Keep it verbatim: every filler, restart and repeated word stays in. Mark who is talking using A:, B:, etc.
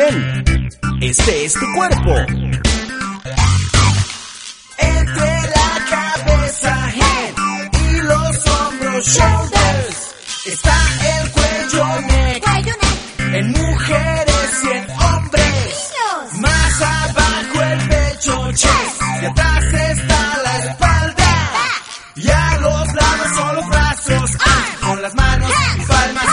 A: bien. Este es tu cuerpo.
B: Entre la cabeza, head, y los hombros, shoulders, está el cuello, neck, en mujeres y en hombres. Más abajo el pecho, chest, y atrás está la espalda. Y a los lados son los brazos, ah, con las manos y palmas